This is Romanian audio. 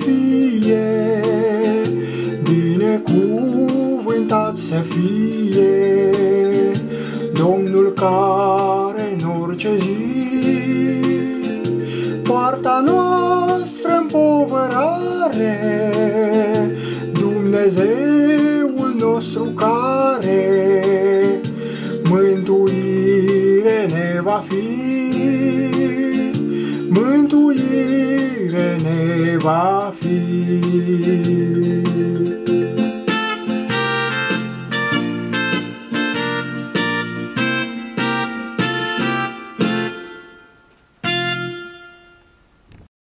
fie, binecuvântat să fie Domnul care în orice zi poarta noastră împovărare, Dumnezeul nostru care mântuire ne va fi, mântuire ne va fi.